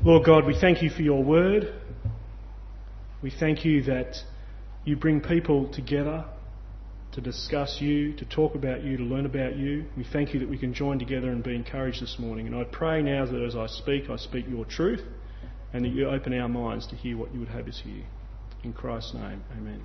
Lord God, we thank you for your word. We thank you that you bring people together to discuss you, to talk about you, to learn about you. We thank you that we can join together and be encouraged this morning. And I pray now that as I speak your truth, and that you open our minds to hear what you would have us hear. In Christ's name, amen.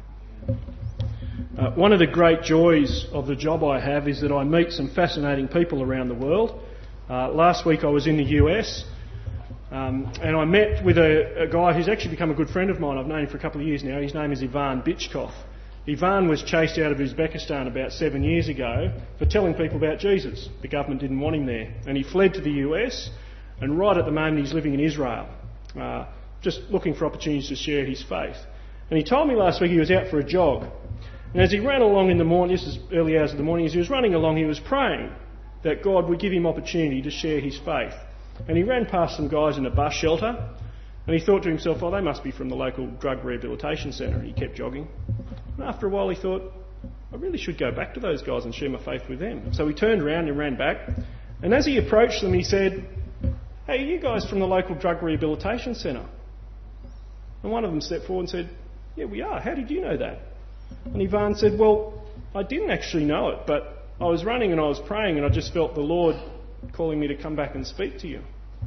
One of the great joys of the job I have is that I meet some fascinating people around the world. Last week I was in the US, and I met with a guy who's actually become a good friend of mine. I've known him for a couple of years now. His name is Ivan Bichkov. Ivan was chased out of Uzbekistan about 7 years ago for telling people about Jesus. The government didn't want him there. And he fled to the US, and right at the moment he's living in Israel, just looking for opportunities to share his faith. And he told me last week he was out for a jog. And as he ran along in the morning, this is early hours of the morning, as he was running along, he was praying that God would give him opportunity to share his faith. And he ran past some guys in a bus shelter, and he thought to himself, oh, they must be from the local drug rehabilitation centre. And he kept jogging. And after a while he thought, I really should go back to those guys and share my faith with them. So he turned around and ran back. And as he approached them, he said, hey, are you guys from the local drug rehabilitation centre? And one of them stepped forward and said, yeah, we are. How did you know that? And Ivan said, well, I didn't actually know it, but I was running and I was praying and I just felt the Lord calling me to come back and speak to you.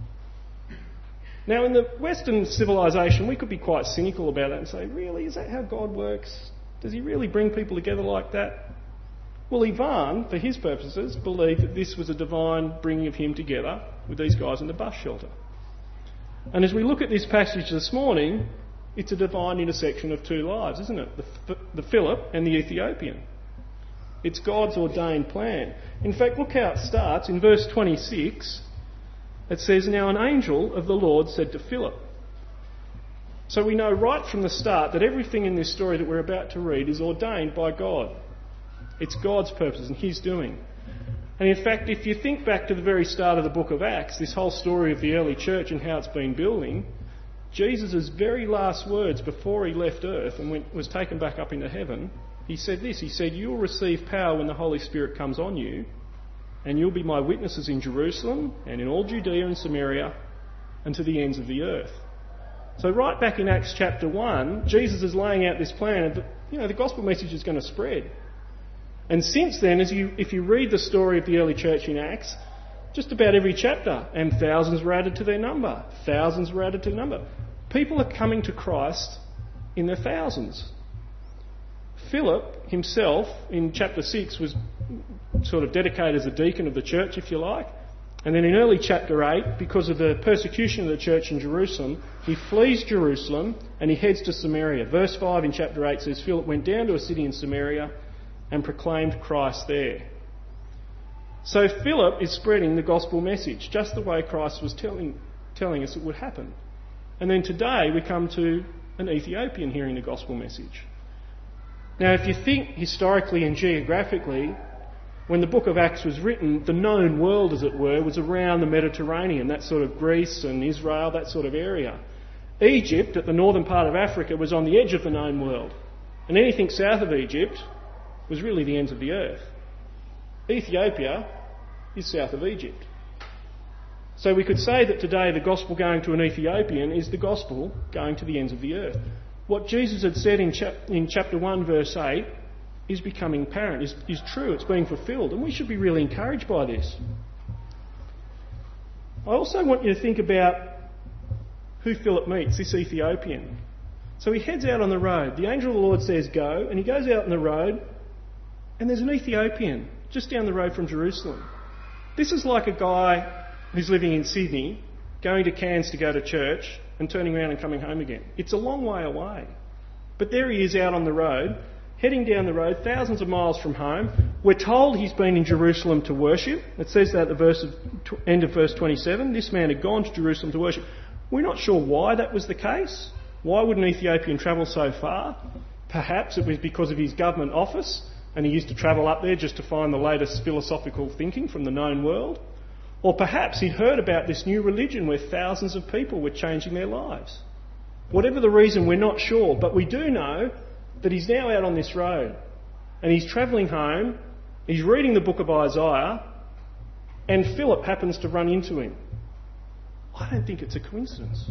Now, in the Western civilization, we could be quite cynical about that and say, really, is that how God works? Does he really bring people together like that? Well, Ivan, for his purposes, believed that this was a divine bringing of him together with these guys in the bus shelter. And as we look at this passage this morning, it's a divine intersection of two lives, isn't it? The Philip and the Ethiopian. It's God's ordained plan. In fact, look how it starts. In verse 26, it says, now an angel of the Lord said to Philip. So we know right from the start that everything in this story that we're about to read is ordained by God. It's God's purpose and his doing. And in fact, if you think back to the very start of the book of Acts, this whole story of the early church and how it's been building, Jesus' very last words before he left earth and was taken back up into heaven, he said this. He said, you will receive power when the Holy Spirit comes on you, and you'll be my witnesses in Jerusalem and in all Judea and Samaria and to the ends of the earth. So right back in Acts chapter 1, Jesus is laying out this plan that, the gospel message is going to spread. And since then, if you read the story of the early church in Acts, just about every chapter, and thousands were added to their number. Thousands were added to the number. People are coming to Christ in their thousands. Philip himself, in chapter 6, was sort of dedicated as a deacon of the church, if you like. And then in early chapter 8, because of the persecution of the church in Jerusalem, he flees Jerusalem and he heads to Samaria. Verse 5 in chapter 8 says, Philip went down to a city in Samaria and proclaimed Christ there. So Philip is spreading the gospel message, just the way Christ was telling us it would happen. And then today we come to an Ethiopian hearing the gospel message. Now, if you think historically and geographically, when the book of Acts was written, the known world, as it were, was around the Mediterranean, that sort of Greece and Israel, that sort of area. Egypt, at the northern part of Africa, was on the edge of the known world. And anything south of Egypt was really the ends of the earth. Ethiopia is south of Egypt. So we could say that today the gospel going to an Ethiopian is the gospel going to the ends of the earth. What Jesus had said in chapter 1 verse 8 is becoming apparent, is true, it's being fulfilled, and we should be really encouraged by this. I also want you to think about who Philip meets, this Ethiopian. So he heads out on the road. The angel of the Lord says go, and he goes out on the road, and there's an Ethiopian just down the road from Jerusalem. This is like a guy who's living in Sydney, going to Cairns to go to church, and turning around and coming home again. It's a long way away. But there he is out on the road, heading down the road, thousands of miles from home. We're told he's been in Jerusalem to worship. It says that at the end of verse 27. This man had gone to Jerusalem to worship. We're not sure why that was the case. Why would an Ethiopian travel so far? Perhaps it was because of his government office, and he used to travel up there just to find the latest philosophical thinking from the known world. Or perhaps he'd heard about this new religion where thousands of people were changing their lives. Whatever the reason, we're not sure, but we do know that he's now out on this road and he's travelling home, he's reading the book of Isaiah, and Philip happens to run into him. I don't think it's a coincidence.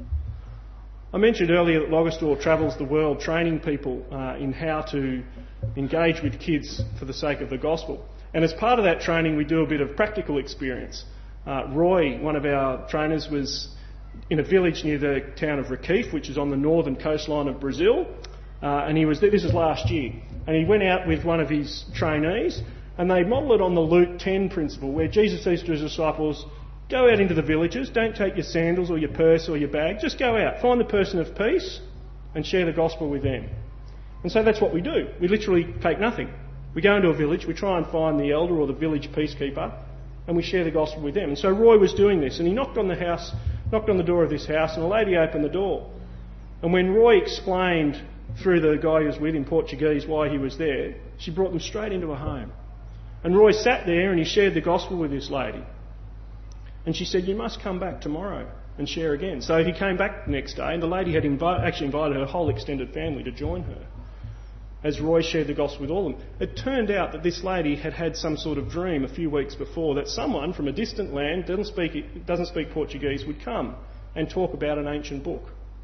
I mentioned earlier that Logostore travels the world training people in how to engage with kids for the sake of the gospel. And as part of that training, we do a bit of practical experience. Roy, one of our trainers, was in a village near the town of Recife, which is on the northern coastline of Brazil. And this was last year. And he went out with one of his trainees, and they model it on the Luke 10 principle, where Jesus says to his disciples, go out into the villages, don't take your sandals or your purse or your bag, just go out, find the person of peace and share the gospel with them. And so that's what we do. We literally take nothing. We go into a village, we try and find the elder or the village peacekeeper, and we share the gospel with them. And so Roy was doing this, and he knocked on the door of this house, and a lady opened the door. And when Roy explained through the guy who was with him, Portuguese, why he was there, she brought them straight into her home. And Roy sat there and he shared the gospel with this lady. And she said, you must come back tomorrow and share again. So he came back the next day, and the lady had actually invited her whole extended family to join her as Roy shared the gospel with all of them. It turned out that this lady had had some sort of dream a few weeks before that someone from a distant land, doesn't speak Portuguese, would come and talk about an ancient book.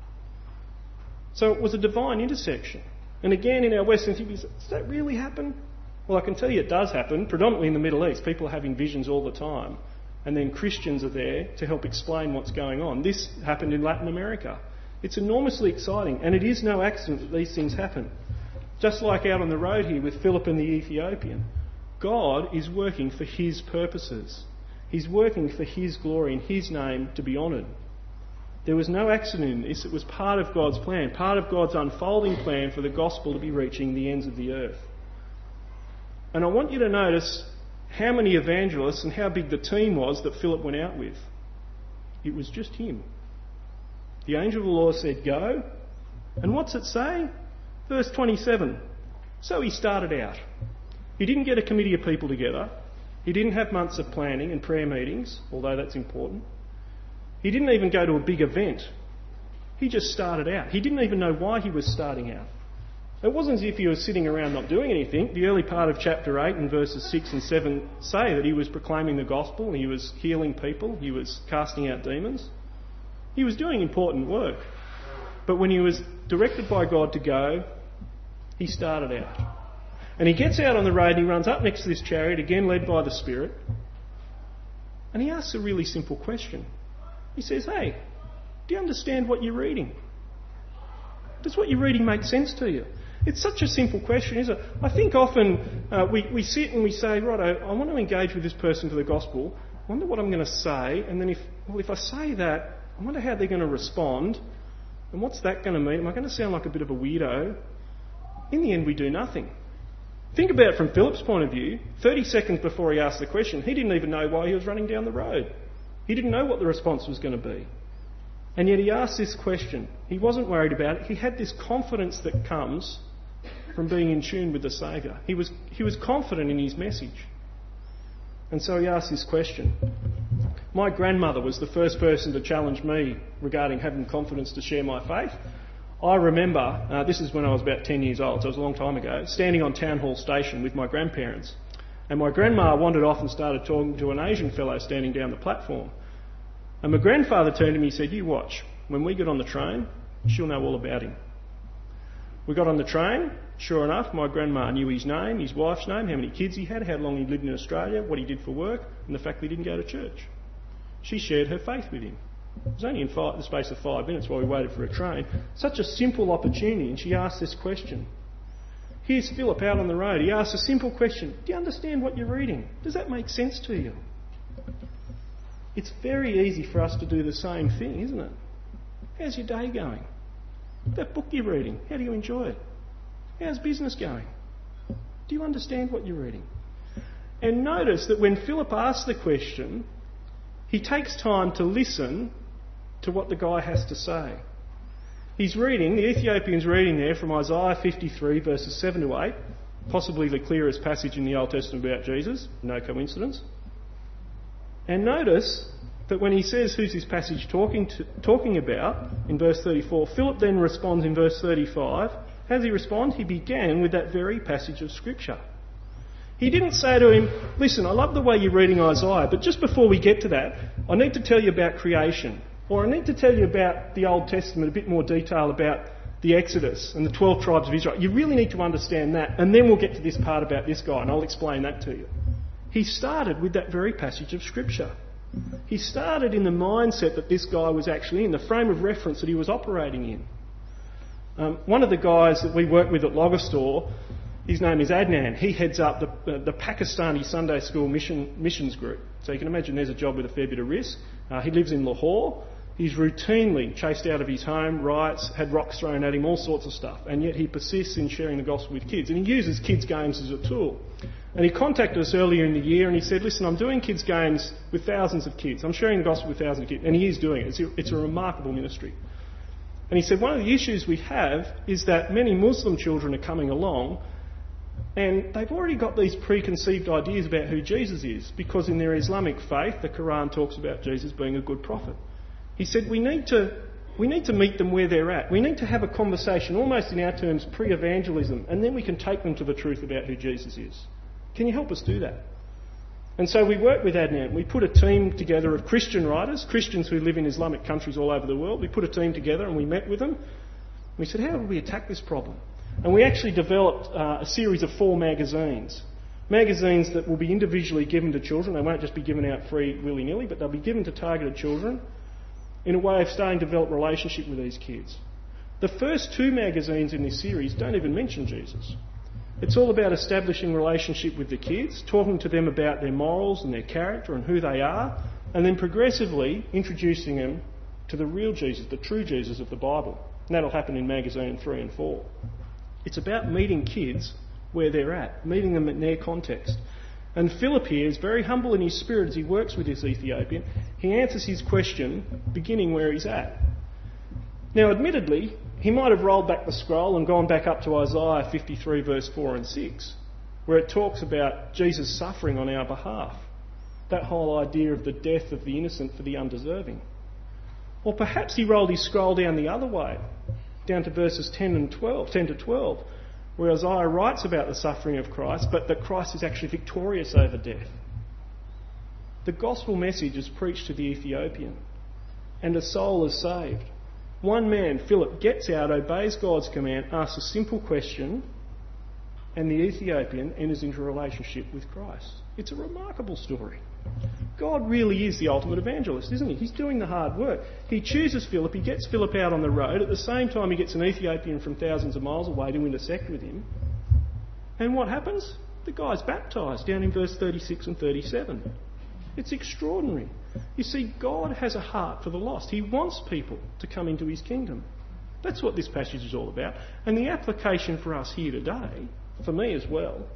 So it was a divine intersection. And again, in our Western thinking, does that really happen? Well, I can tell you it does happen, predominantly in the Middle East. People are having visions all the time. And then Christians are there to help explain what's going on. This happened in Latin America. It's enormously exciting, and it is no accident that these things happen. Just like out on the road here with Philip and the Ethiopian, God is working for his purposes. He's working for his glory and his name to be honoured. There was no accident in this. It was part of God's plan, part of God's unfolding plan for the gospel to be reaching the ends of the earth. And I want you to notice how many evangelists and how big the team was that Philip went out with. It was just him. The angel of the Lord said, go. And what's it say? Verse 27. So he started out. He didn't get a committee of people together. He didn't have months of planning and prayer meetings, although that's important. He didn't even go to a big event. He just started out. He didn't even know why he was starting out. It wasn't as if he was sitting around not doing anything. The early part of chapter 8 and verses 6 and 7 say that he was proclaiming the gospel, he was healing people, he was casting out demons. He was doing important work. But when he was directed by God to go, he started out. And he gets out on the road and he runs up next to this chariot, again led by the Spirit, and he asks a really simple question. He says, hey, do you understand what you're reading? Does what you're reading make sense to you? It's such a simple question, isn't it? I think often we sit and we say, right, I want to engage with this person for the gospel. I wonder what I'm going to say. And then if I say that, I wonder how they're going to respond. And what's that going to mean? Am I going to sound like a bit of a weirdo? In the end, we do nothing. Think about it from Philip's point of view. 30 seconds before he asked the question, he didn't even know why he was running down the road. He didn't know what the response was going to be. And yet he asked this question. He wasn't worried about it. He had this confidence that comes from being in tune with the Saviour. He was confident in his message. And so he asked this question. My grandmother was the first person to challenge me regarding having confidence to share my faith. I remember, this is when I was about 10 years old, so it was a long time ago, standing on Town Hall Station with my grandparents. And my grandma wandered off and started talking to an Asian fellow standing down the platform. And my grandfather turned to me and said, you watch, when we get on the train, she'll know all about him. We got on the train, sure enough, my grandma knew his name, his wife's name, how many kids he had, how long he lived in Australia, what he did for work, and the fact that he didn't go to church. She shared her faith with him. It was only in the space of 5 minutes while we waited for a train. Such a simple opportunity, and she asked this question. Here's Philip out on the road. He asked a simple question. Do you understand what you're reading? Does that make sense to you? It's very easy for us to do the same thing, isn't it? How's your day going? That book you're reading, how do you enjoy it? How's business going? Do you understand what you're reading? And notice that when Philip asks the question, he takes time to listen to what the guy has to say. He's reading, the Ethiopian's reading there from Isaiah 53 verses 7 to 8, possibly the clearest passage in the Old Testament about Jesus, no coincidence. And notice that when he says who's this passage talking about in verse 34, Philip then responds in verse 35. How does he respond? He began with that very passage of Scripture. He didn't say to him, listen, I love the way you're reading Isaiah, but just before we get to that, I need to tell you about creation. Or I need to tell you about the Old Testament, a bit more detail about the Exodus and the 12 tribes of Israel. You really need to understand that, and then we'll get to this part about this guy, and I'll explain that to you. He started with that very passage of Scripture. He started in the mindset that this guy was actually in, the frame of reference that he was operating in. One of the guys that we work with at Logostor, his name is Adnan. He heads up the Pakistani Sunday School missions group. So you can imagine there's a job with a fair bit of risk. He lives in Lahore. He's routinely chased out of his home, riots, had rocks thrown at him, all sorts of stuff. And yet he persists in sharing the gospel with kids. And he uses kids' games as a tool. And he contacted us earlier in the year and he said, listen, I'm doing kids' games with thousands of kids. I'm sharing the gospel with thousands of kids. And he is doing it. It's a remarkable ministry. And he said, one of the issues we have is that many Muslim children are coming along and they've already got these preconceived ideas about who Jesus is, because in their Islamic faith, the Quran talks about Jesus being a good prophet. He said, we need to meet them where they're at. We need to have a conversation, almost in our terms, pre-evangelism, and then we can take them to the truth about who Jesus is. Can you help us do that? And so we worked with Adnan. We put a team together of Christian writers, Christians who live in Islamic countries all over the world. We put a team together and we met with them. We said, how would we attack this problem? And we actually developed a series of 4 magazines. Magazines that will be individually given to children. They won't just be given out free willy-nilly, but they'll be given to targeted children in a way of starting to develop a relationship with these kids. The first 2 magazines in this series don't even mention Jesus. It's all about establishing relationship with the kids, talking to them about their morals and their character and who they are, and then progressively introducing them to the real Jesus, the true Jesus of the Bible. And that'll happen in magazine 3 and 4. It's about meeting kids where they're at, meeting them in their context. And Philip here is very humble in his spirit as he works with this Ethiopian. He answers his question beginning where he's at. Now, admittedly, he might have rolled back the scroll and gone back up to Isaiah 53 verse 4 and 6, where it talks about Jesus suffering on our behalf. That whole idea of the death of the innocent for the undeserving. Or perhaps he rolled his scroll down the other way, down to verses 10 to 12, where Isaiah writes about the suffering of Christ, but that Christ is actually victorious over death. The gospel message is preached to the Ethiopian, and a soul is saved. One man, Philip, gets out, obeys God's command, asks a simple question, and the Ethiopian enters into a relationship with Christ. It's a remarkable story. God really is the ultimate evangelist, isn't he? He's doing the hard work. He chooses Philip, he gets Philip out on the road. At the same time, he gets an Ethiopian from thousands of miles away to intersect with him. And what happens? The guy's baptised, down in verse 36 and 37. It's extraordinary. You see, God has a heart for the lost. He wants people to come into his kingdom. That's what this passage is all about. And the application for us here today, for me as well,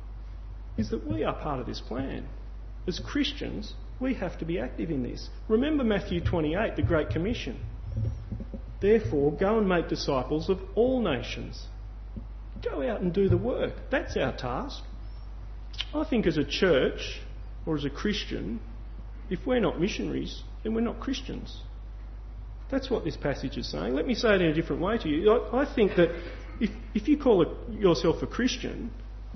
is that we are part of this plan. As Christians, we have to be active in this. Remember Matthew 28, the Great Commission. Therefore, go and make disciples of all nations. Go out and do the work. That's our task. I think as a church, or as a Christian, if we're not missionaries, then we're not Christians. That's what this passage is saying. Let me say it in a different way to you. I think that if you call yourself a Christian,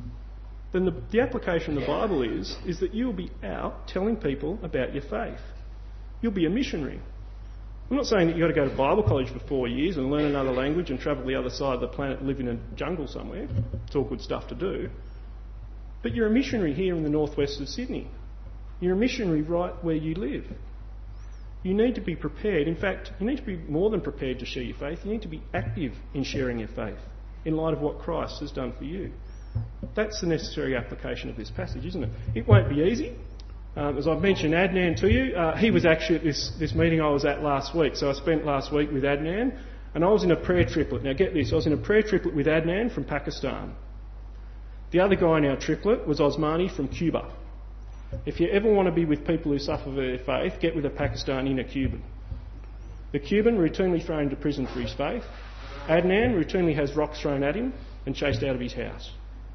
then the application of the Bible is that you'll be out telling people about your faith. You'll be a missionary. I'm not saying that you've got to go to Bible college for 4 years and learn another language and travel the other side of the planet and live in a jungle somewhere. It's all good stuff to do. But you're a missionary here in the northwest of Sydney. You're a missionary right where you live. You need to be prepared. In fact, you need to be more than prepared to share your faith. You need to be active in sharing your faith in light of what Christ has done for you. That's the necessary application of this passage, isn't it? It won't be easy. As I've mentioned Adnan to you, he was actually at this meeting I was at last week. So I spent last week with Adnan, and I was in a prayer triplet. Now get this, I was in a prayer triplet with Adnan from Pakistan. The other guy in our triplet was Osmani from Cuba. If you ever want to be with people who suffer for their faith, get with a Pakistani and a Cuban. The Cuban routinely thrown into prison for his faith. Adnan routinely has rocks thrown at him and chased out of his house.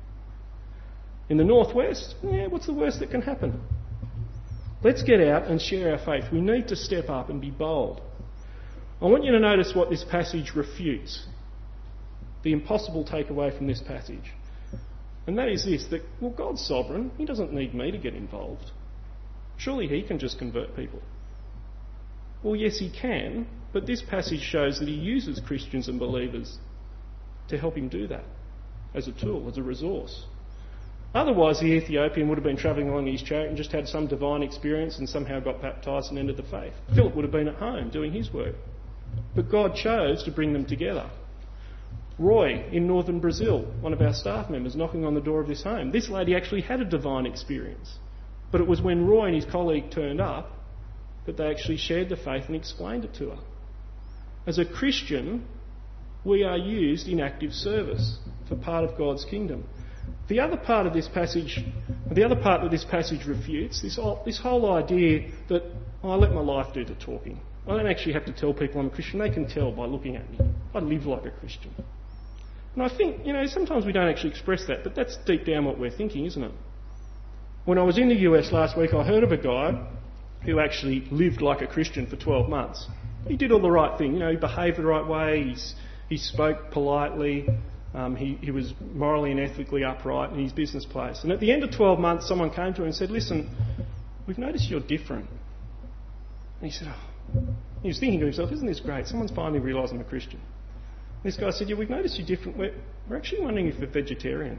In the northwest, what's the worst that can happen? Let's get out and share our faith. We need to step up and be bold. I want you to notice what this passage refutes. The impossible takeaway from this passage. And that is this, that, well, God's sovereign. He doesn't need me to get involved. Surely he can just convert people. Well, yes, he can, but this passage shows that he uses Christians and believers to help him do that as a tool, as a resource. Otherwise, the Ethiopian would have been travelling along his chariot and just had some divine experience and somehow got baptised and ended the faith. Philip would have been at home doing his work. But God chose to bring them together. Roy in northern Brazil, one of our staff members, knocking on the door of this home. This lady actually had a divine experience. But it was when Roy and his colleague turned up that they actually shared the faith and explained it to her. As a Christian, we are used in active service for part of God's kingdom. The other part that this passage refutes, this whole idea that I let my life do the talking. I don't actually have to tell people I'm a Christian. They can tell by looking at me. I live like a Christian. And I think, sometimes we don't actually express that, but that's deep down what we're thinking, isn't it? When I was in the US last week, I heard of a guy who actually lived like a Christian for 12 months. He did all the right thing. He behaved the right way. He spoke politely. He was morally and ethically upright in his business place. And at the end of 12 months, someone came to him and said, "Listen, we've noticed you're different." And he said, he was thinking to himself, "Isn't this great? Someone's finally realised I'm a Christian." And this guy said, "Yeah, we've noticed you're different. We're actually wondering if you're vegetarian."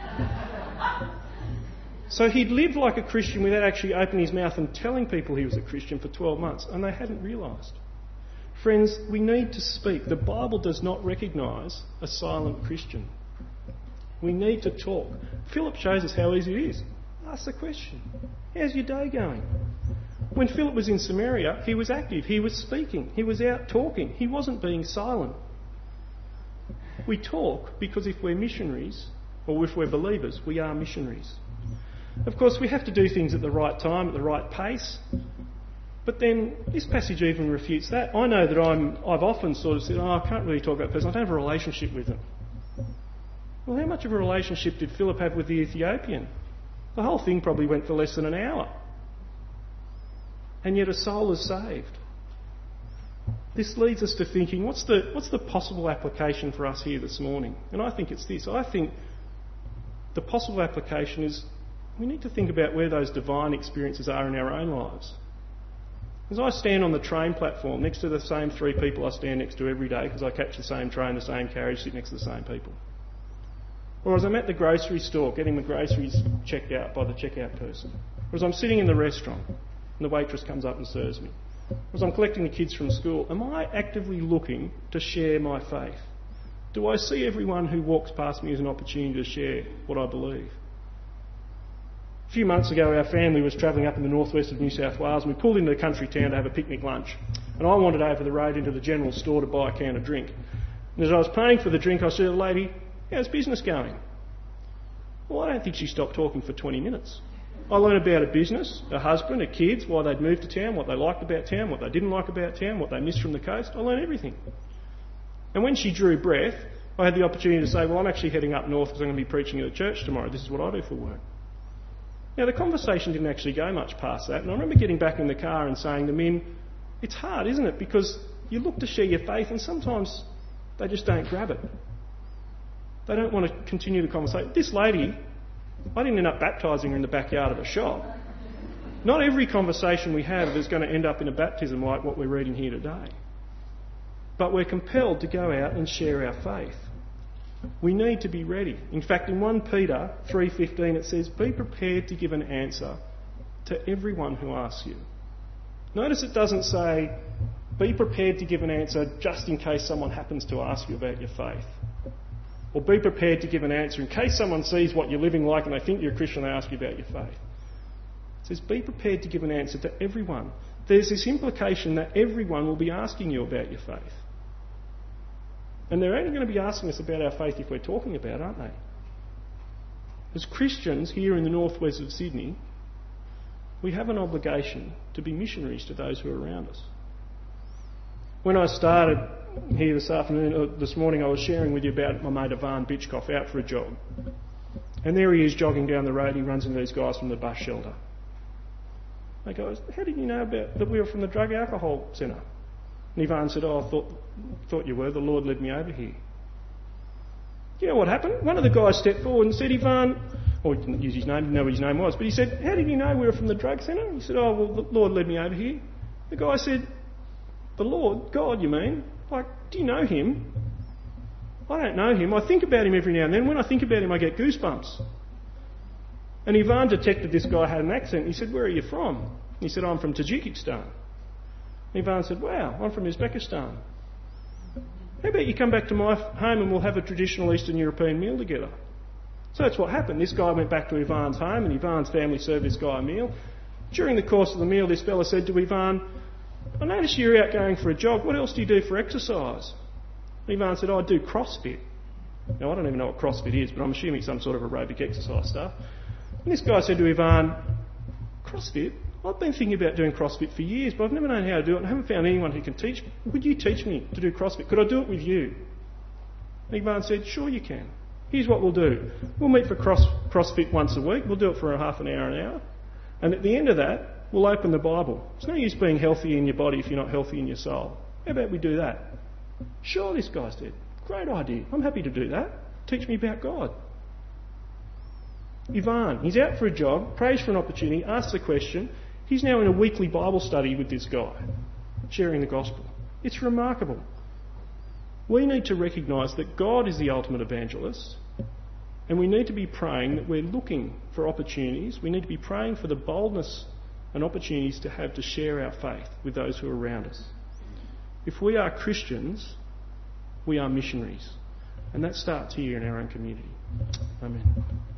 So he'd lived like a Christian without actually opening his mouth and telling people he was a Christian for 12 months, and they hadn't realised. Friends, we need to speak. The Bible does not recognise a silent Christian. We need to talk. Philip shows us how easy it is. Ask the question. How's your day going? When Philip was in Samaria, he was active. He was speaking. He was out talking. He wasn't being silent. We talk because if we're missionaries, or if we're believers, we are missionaries. Of course, we have to do things at the right time, at the right pace. But then this passage even refutes that. I know that I've often sort of said, I can't really talk about that person. I don't have a relationship with them. Well, how much of a relationship did Philip have with the Ethiopian? The whole thing probably went for less than an hour. And yet a soul is saved. This leads us to thinking, what's the possible application for us here this morning? And I think it's this. I think the possible application is we need to think about where those divine experiences are in our own lives. As I stand on the train platform next to the same three people I stand next to every day because I catch the same train, the same carriage, sit next to the same people. Or as I'm at the grocery store getting the groceries checked out by the checkout person. Or as I'm sitting in the restaurant and the waitress comes up and serves me. Or as I'm collecting the kids from school. Am I actively looking to share my faith? Do I see everyone who walks past me as an opportunity to share what I believe? A few months ago, our family was travelling up in the northwest of New South Wales and we pulled into the country town to have a picnic lunch. And I wandered over the road into the general store to buy a can of drink. And as I was paying for the drink, I said to the lady, "How's business going?" Well, I don't think she stopped talking for 20 minutes. I learned about her business, her husband, her kids, why they'd moved to town, what they liked about town, what they didn't like about town, what they missed from the coast. I learned everything. And when she drew breath, I had the opportunity to say, "Well, I'm actually heading up north because I'm going to be preaching at a church tomorrow. This is what I do for work." Now, the conversation didn't actually go much past that, and I remember getting back in the car and saying to Min, it's hard, isn't it? Because you look to share your faith and sometimes they just don't grab it. They don't want to continue the conversation. This lady, I didn't end up baptising her in the backyard of a shop. Not every conversation we have is going to end up in a baptism like what we're reading here today. But we're compelled to go out and share our faith. We need to be ready. In fact, in 1 Peter 3:15 it says, "Be prepared to give an answer to everyone who asks you." Notice it doesn't say, "Be prepared to give an answer just in case someone happens to ask you about your faith." Or "Be prepared to give an answer in case someone sees what you're living like and they think you're a Christian and they ask you about your faith." It says, "Be prepared to give an answer to everyone." There's this implication that everyone will be asking you about your faith. And they're only going to be asking us about our faith if we're talking about it, aren't they? As Christians here in the northwest of Sydney, we have an obligation to be missionaries to those who are around us. When I started here this morning, I was sharing with you about my mate Ivan Bitchkoff out for a jog. And there he is jogging down the road. He runs into these guys from the bus shelter. They go, "How did you know that we were from the drug alcohol centre?" And Ivan said, "Oh, I thought you were. The Lord led me over here." Do you know what happened? One of the guys stepped forward and said, Ivan, or he didn't use his name, didn't know what his name was, but he said, how did you know we were from the drug centre? He said, oh, well, the Lord led me over here. The guy said, the Lord? God, you mean? Like, do you know him? I don't know him. I think about him every now and then. When I think about him, I get goosebumps. And Ivan detected this guy had an accent. He said, where are you from? He said, I'm from Tajikistan. Ivan said, wow, I'm from Uzbekistan. How about you come back to my home and we'll have a traditional Eastern European meal together? So that's what happened. This guy went back to Ivan's home and Ivan's family served this guy a meal. During the course of the meal, this fella said to Ivan, I notice you're out going for a jog. What else do you do for exercise? Ivan said, I do CrossFit. Now, I don't even know what CrossFit is, but I'm assuming some sort of aerobic exercise stuff. And this guy said to Ivan, CrossFit? I've been thinking about doing CrossFit for years, but I've never known how to do it and I haven't found anyone who can teach me. Would you teach me to do CrossFit? Could I do it with you? And Ivan said, sure you can. Here's what we'll do. We'll meet for CrossFit once a week. We'll do it for a half an hour. And at the end of that, we'll open the Bible. It's no use being healthy in your body if you're not healthy in your soul. How about we do that? Sure, this guy said. Great idea. I'm happy to do that. Teach me about God. Ivan, he's out for a jog, prays for an opportunity, asks a question. He's now in a weekly Bible study with this guy, sharing the gospel. It's remarkable. We need to recognise that God is the ultimate evangelist, and we need to be praying that we're looking for opportunities. We need to be praying for the boldness and opportunities to have to share our faith with those who are around us. If we are Christians, we are missionaries, and that starts here in our own community. Amen.